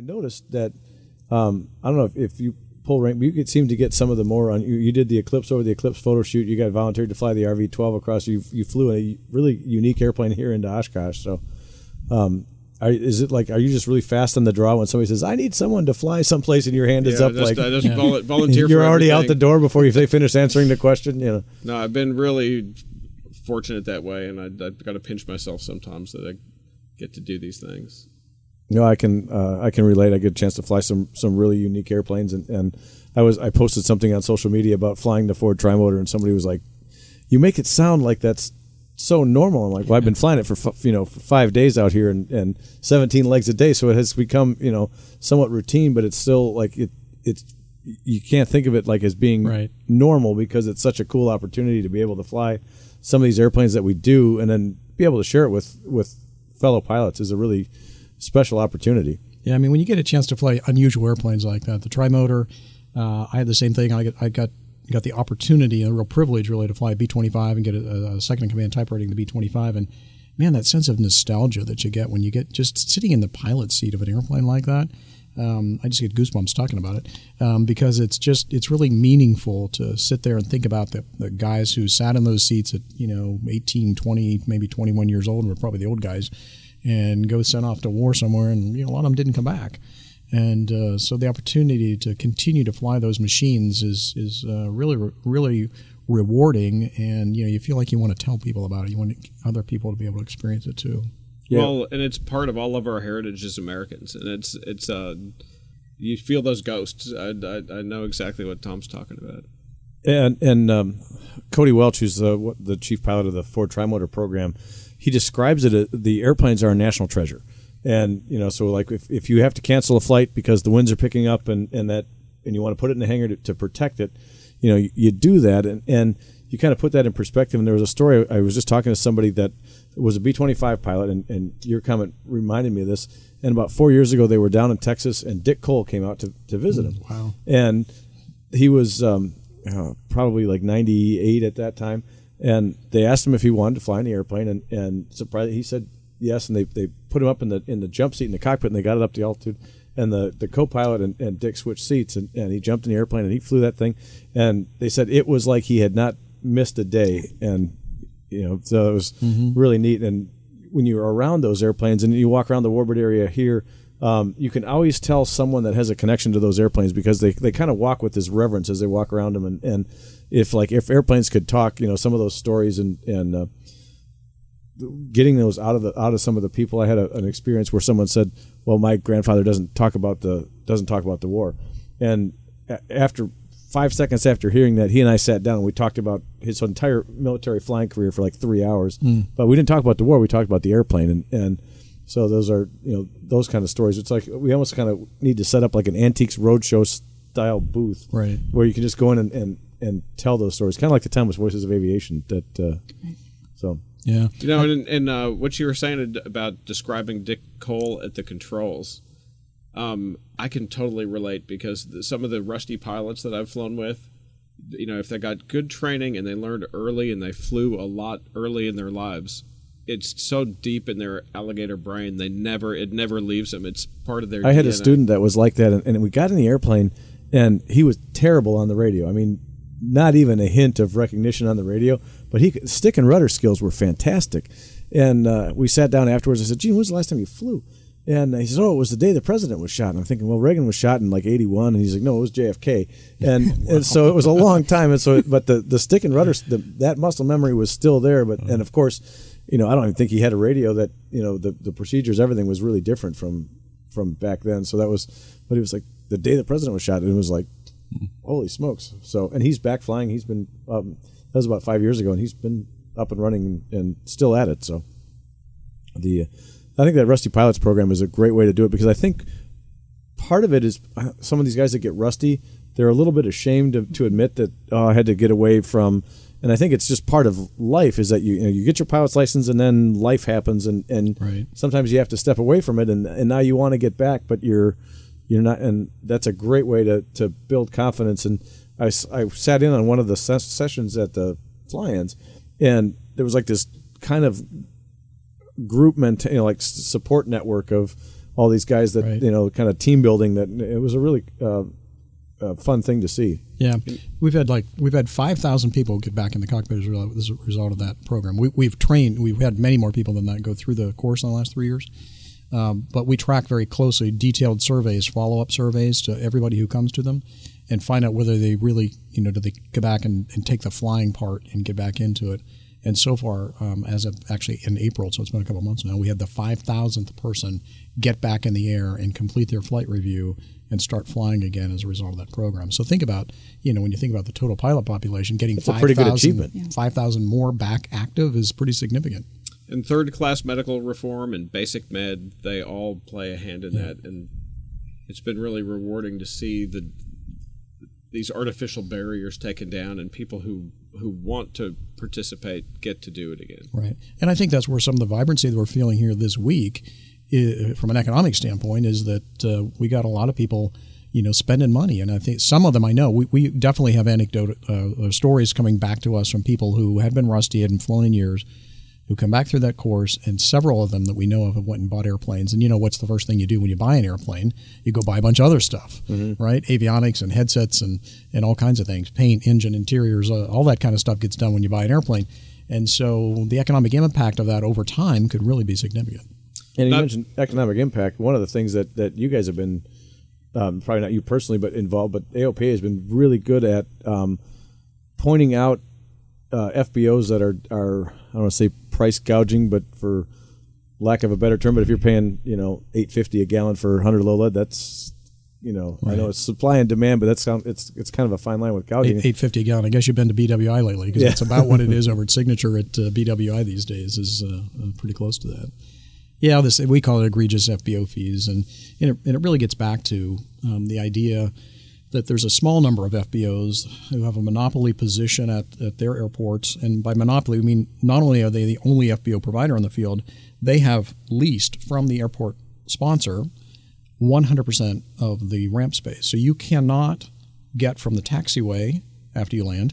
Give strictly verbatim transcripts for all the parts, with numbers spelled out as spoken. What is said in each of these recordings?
noticed that um, I don't know if, if you pull rank, you could seem to get some of the more on. You, you did the Eclipse over the Eclipse photo shoot. You got volunteered to fly the R V twelve across. You you flew a really unique airplane here into Oshkosh. So, um, are, is it like are you just really fast on the draw when somebody says I need someone to fly someplace and your hand is yeah, up just, like I just yeah. vol- volunteer? You're for already everything. out the door before you they finish answering the question. You know. No, I've been really fortunate that way, and I, I've got to pinch myself sometimes that I get to do these things. No, I can uh, I can relate. I get a chance to fly some some really unique airplanes, and, and I was I posted something on social media about flying the Ford Trimotor, and somebody was like, "You make it sound like that's so normal." I'm like, "Well, I've been flying it for f- you know for five days out here, and, and seventeen legs a day, so it has become you know somewhat routine, but it's still like it it's you can't think of it like as being right. normal because it's such a cool opportunity to be able to fly some of these airplanes that we do, and then be able to share it with with fellow pilots is a really special opportunity. Yeah, I mean, when you get a chance to fly unusual airplanes like that, the Trimotor, uh, I had the same thing. I got, I got got the opportunity, a real privilege, really, to fly a B twenty-five and get a, a second-in-command type rating, the B twenty-five. And, man, that sense of nostalgia that you get when you get just sitting in the pilot seat of an airplane like that, um, I just get goosebumps talking about it um, because it's just it's really meaningful to sit there and think about the, the guys who sat in those seats at, you know, eighteen, twenty, maybe twenty-one years old, and were probably the old guys, and go sent off to war somewhere, and you know, a lot of them didn't come back. And uh, so the opportunity to continue to fly those machines is is uh, really, really rewarding, and you know, you feel like you want to tell people about it. You want other people to be able to experience it too. Yeah. Well, and it's part of all of our heritage as Americans, and it's it's uh, you feel those ghosts. I, I, I know exactly what Tom's talking about. And and um, Cody Welch, who's the the chief pilot of the Ford Trimotor program, he describes it. Uh, the airplanes are a national treasure, and you know, so like if, if you have to cancel a flight because the winds are picking up and, and that and you want to put it in the hangar to, to protect it, you know, you, you do that, and, and you kind of put that in perspective. And there was a story I was just talking to somebody that was a B twenty-five pilot, and, and your comment reminded me of this. And about four years ago, they were down in Texas, and Dick Cole came out to, to visit him. Wow! And he was um, uh, probably like ninety-eight at that time. And they asked him if he wanted to fly in the airplane, and, and surprised he said yes. And they, they put him up in the in the jump seat in the cockpit, and they got it up to altitude. And the, the co-pilot and, and Dick switched seats, and, and he jumped in the airplane, and he flew that thing. And they said it was like he had not missed a day. And you know, so it was mm-hmm. really neat. And when you're around those airplanes, and you walk around the warbird area here, um, you can always tell someone that has a connection to those airplanes because they, they kind of walk with this reverence as they walk around them. And, and if like if airplanes could talk, you know, some of those stories and and uh, getting those out of the out of some of the people. I had a, an experience where someone said, "Well, my grandfather doesn't talk about the doesn't talk about the war," and a- after five seconds after hearing that, he and I sat down and we talked about his entire military flying career for like three hours. Mm. But we didn't talk about the war; we talked about the airplane, and and so those are you know those kind of stories. It's like we almost kind of need to set up like an Antiques Roadshow style booth, right, where you can just go in and, and, and tell those stories, kind of like the Timeless Voices of Aviation. That uh, so. Yeah, you know, and, and uh, what you were saying about describing Dick Cole at the controls, um, I can totally relate because the, some of the rusty pilots that I've flown with, you know, if they got good training and they learned early and they flew a lot early in their lives, it's so deep in their alligator brain they never it never leaves them. It's part of their. I had D N A. A student that was like that, and, and we got in the airplane, and he was terrible on the radio. I mean, not even a hint of recognition on the radio. But he stick and rudder skills were fantastic, and uh, we sat down afterwards. I said, "Gene, when was the last time you flew?" And he said, "Oh, it was the day the president was shot." And I'm thinking, "Well, Reagan was shot in like eighty-one," and he's like, "No, it was J F K." And, wow. and so it was a long time. And so, but the, the stick and rudder, the, that muscle memory was still there. But and of course, you know, I don't even think he had a radio that you know the, the procedures, everything was really different from from back then. So that was, but he was like the day the president was shot, and it was like, holy smokes! So and he's back flying. He's been. Um, That was about five years ago, and he's been up and running and, and still at it. So, the uh, I think that Rusty Pilots program is a great way to do it because I think part of it is uh, some of these guys that get rusty, they're a little bit ashamed to, to admit that oh, I had to get away from. And I think it's just part of life is that you you, know, you get your pilot's license and then life happens, and, and right. sometimes you have to step away from it, and, and now you want to get back, but you're you're not, and that's a great way to, to build confidence. And I, I sat in on one of the ses- sessions at the fly-ins, and there was like this kind of group, menta- you know, like support network of all these guys that Right. you know, kind of team building. That it was a really uh, uh, fun thing to see. Yeah, we've had like we've had five thousand people get back in the cockpit as a result- as a result of that program. We, we've trained, we've had many more people than that go through the course in the last three years. Um, but we track very closely detailed surveys, follow-up surveys to everybody who comes to them, and find out whether they really, you know, do they go back and, and take the flying part and get back into it. And so far, um, as of actually in April, so it's been a couple months now, we had the five thousandth person get back in the air and complete their flight review and start flying again as a result of that program. So think about, you know, when you think about the total pilot population, getting That's a pretty good achievement. five thousand five thousand more back active is pretty significant. And third-class medical reform and basic med, they all play a hand in Yeah. that. And it's been really rewarding to see the these artificial barriers taken down and people who, who want to participate get to do it again. Right. And I think that's where some of the vibrancy that we're feeling here this week, i from an economic standpoint, is that uh, we got a lot of people, you know, spending money. And I think some of them I know. We, we definitely have anecdote uh, stories coming back to us from people who had been rusty, hadn't flown in years, who come back through that course, and several of them that we know of have went and bought airplanes. And you know what's the first thing you do when you buy an airplane? You go buy a bunch of other stuff, mm-hmm. right? Avionics and headsets and, and all kinds of things, paint, engine, interiors, uh, all that kind of stuff gets done when you buy an airplane. And so the economic impact of that over time could really be significant. And you Not- mentioned economic impact. One of the things that, that you guys have been, um, probably not you personally, but involved, but A O P A has been really good at um, pointing out uh, F B Os that are, are, I don't want to say price gouging, but for lack of a better term, but if you're paying, you know, eight fifty a gallon for one hundred low lead, that's, you know, Right. I know it's supply and demand, but that's it's it's kind of a fine line with gouging. eight fifty a gallon. I guess you've been to B W I lately, because Yeah. that's about what it is over at Signature at uh, B W I these days, is uh, uh, pretty close to that. Yeah, this we call it egregious F B O fees, and and it, and it really gets back to um, the idea that there's a small number of F B Os who have a monopoly position at, at their airports. And by monopoly, we mean not only are they the only F B O provider on the field, they have leased from the airport sponsor one hundred percent of the ramp space. So you cannot get from the taxiway after you land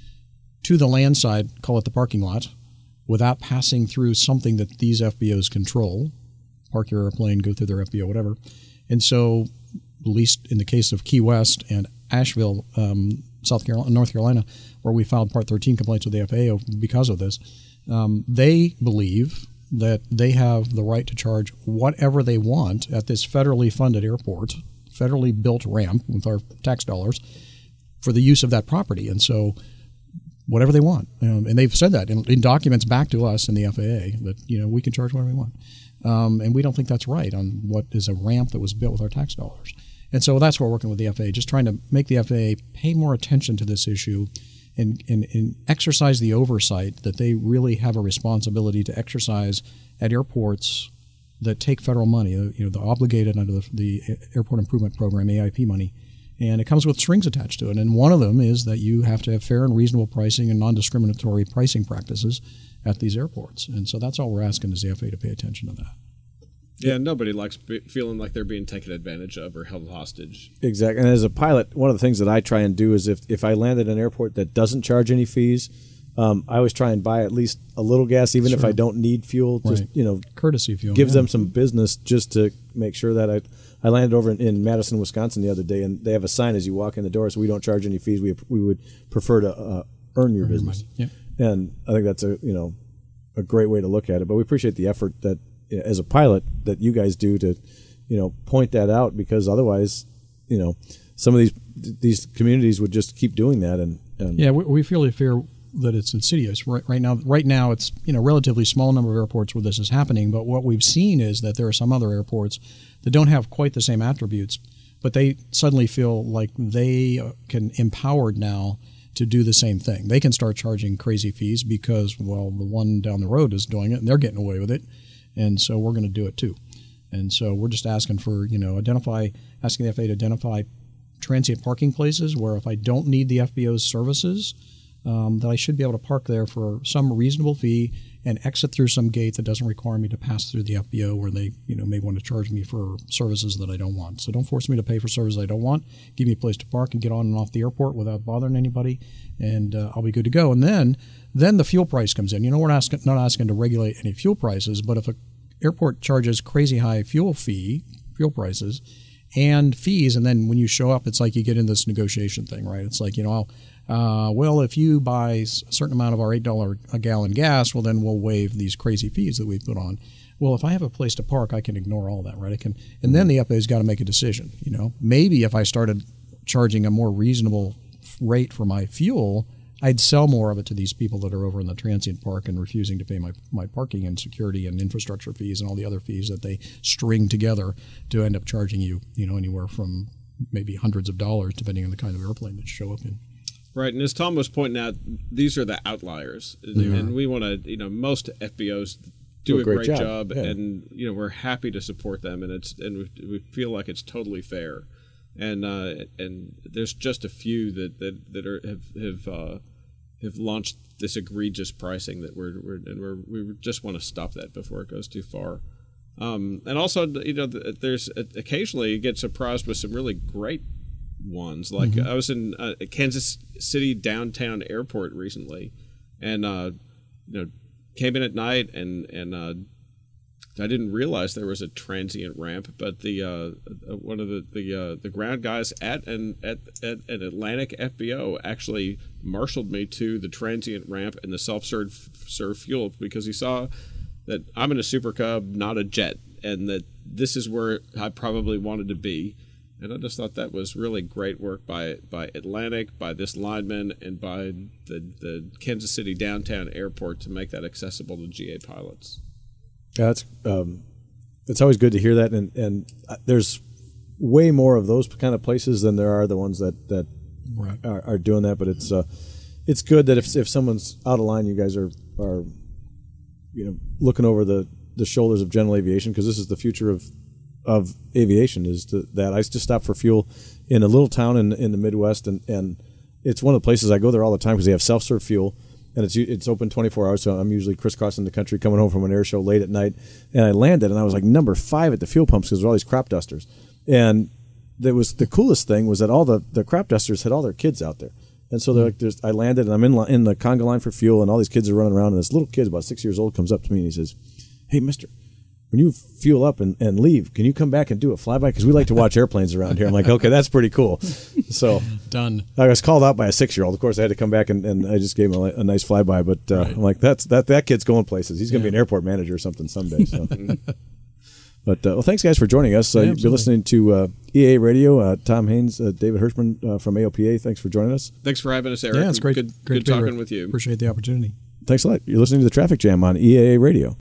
to the land side, call it the parking lot, without passing through something that these F B Os control. Park your airplane, go through their F B O, whatever. And so, at least in the case of Key West and Asheville, um, South Carolina, North Carolina, where we filed Part thirteen complaints with the F A A because of this, um, they believe that they have the right to charge whatever they want at this federally funded airport, federally built ramp with our tax dollars, for the use of that property. And so, whatever they want. Um, and they've said that in, in documents back to us in the F A A, that, you know, we can charge whatever we want. Um, and we don't think that's right on what is a ramp that was built with our tax dollars. And so that's what we're working with the F A A, just trying to make the F A A pay more attention to this issue and, and, and exercise the oversight that they really have a responsibility to exercise at airports that take federal money, you know, the obligated under the, the Airport Improvement Program, A I P money. And it comes with strings attached to it. And one of them is that you have to have fair and reasonable pricing and non-discriminatory pricing practices at these airports. And so that's all we're asking is the F A A to pay attention to that. Yeah, nobody likes be- feeling like they're being taken advantage of or held hostage. Exactly. And as a pilot, one of the things that I try and do is if, if I land at an airport that doesn't charge any fees, um, I always try and buy at least a little gas, even Sure. if I don't need fuel. Just, Right. you know, Courtesy fuel. gives yeah. them some business just to make sure that I I landed over in, in Madison, Wisconsin the other day, and they have a sign as you walk in the door, so we don't charge any fees. We we would prefer to uh, earn your Earn your business. money. Yeah. And I think that's a you know a great way to look at it. But we appreciate the effort that as a pilot that you guys do to you know point that out, because otherwise you know some of these these communities would just keep doing that. And, and Yeah, we, we feel fear that it's insidious. Right, right now, right now it's you know relatively small number of airports where this is happening. But what we've seen is that there are some other airports that don't have quite the same attributes, but they suddenly feel like they can empowered now to do the same thing. They can start charging crazy fees because, well, the one down the road is doing it and they're getting away with it, and so we're going to do it too. And so we're just asking for you know identify asking the F A A to identify transient parking places where if I don't need the F B O's services, Um, that I should be able to park there for some reasonable fee and exit through some gate that doesn't require me to pass through the F B O where they, you know, may want to charge me for services that I don't want. So don't force me to pay for services I don't want. Give me a place to park and get on and off the airport without bothering anybody, and uh, I'll be good to go. And then, then the fuel price comes in. You know, we're not asking, not asking to regulate any fuel prices, but if a airport charges crazy high fuel fee, fuel prices, and fees, and then when you show up, it's like you get in this negotiation thing, right? It's like, you know, uh, well, if you buy a certain amount of our eight dollars a gallon gas, well, then we'll waive these crazy fees that we put on. Well, if I have a place to park, I can ignore all that, right? I can, and then the F A A's got to make a decision. You know, maybe if I started charging a more reasonable rate for my fuel, I'd sell more of it to these people that are over in the transient park and refusing to pay my, my parking and security and infrastructure fees and all the other fees that they string together to end up charging you, you know, anywhere from maybe hundreds of dollars depending on the kind of airplane that you show up in. Right, and as Tom was pointing out, these are the outliers, mm-hmm. and we want to, you know, most F B Os do, do a great, great job, job yeah. and you know we're happy to support them, and it's and we, we feel like it's totally fair. And uh, and there's just a few that that, that are have have, uh, have launched this egregious pricing that we're, we're and we're, we just want to stop that before it goes too far. Um, and also, you know, there's occasionally you get surprised with some really great ones. Like mm-hmm. I was in uh, Kansas City downtown airport recently, and uh, you know, came in at night and and. Uh, I didn't realize there was a transient ramp, but the uh, one of the the, uh, the ground guys at an at, at an Atlantic F B O actually marshaled me to the transient ramp and the self-serve serve fuel because he saw that I'm in a Super Cub, not a jet, and that this is where I probably wanted to be. And I just thought that was really great work by by Atlantic, by this lineman, and by the the Kansas City downtown airport to make that accessible to G A pilots. Yeah, it's um, it's always good to hear that, and and there's way more of those kind of places than there are the ones that that right. are, are doing that. But it's uh, it's good that if if someone's out of line, you guys are are you know looking over the, the shoulders of general aviation, because this is the future of of aviation. Is to, that I just stopped for fuel in a little town in in the Midwest, and and it's one of the places I go there all the time because they have self-serve fuel. And it's it's open twenty-four hours, so I'm usually crisscrossing the country, coming home from an air show late at night. And I landed, and I was like number five at the fuel pumps because there were all these crop dusters. And there was the coolest thing was that all the, the crop dusters had all their kids out there. And so they're like, there's, I landed, and I'm in in the conga line for fuel, and all these kids are running around. And this little kid, about six years old, comes up to me and he says, "Hey, mister, when you fuel up and, and leave, can you come back and do a flyby? Because we like to watch airplanes around here." I'm like, okay, that's pretty cool. So done. I was called out by a six-year-old. Of course, I had to come back and, and I just gave him a, a nice flyby. But uh, right. I'm like, that's that that kid's going places. He's going to yeah. be an airport manager or something someday. So. But uh, well, thanks guys for joining us. Uh, yeah, you've been listening to uh, E A Radio. Uh, Tom Haynes, uh, David Hirschman uh, from A O P A. Thanks for joining us. Thanks for having us, Eric. Yeah, it's great. Good, great good talking with you. Appreciate the opportunity. Thanks a lot. You're listening to the Traffic Jam on E A A Radio.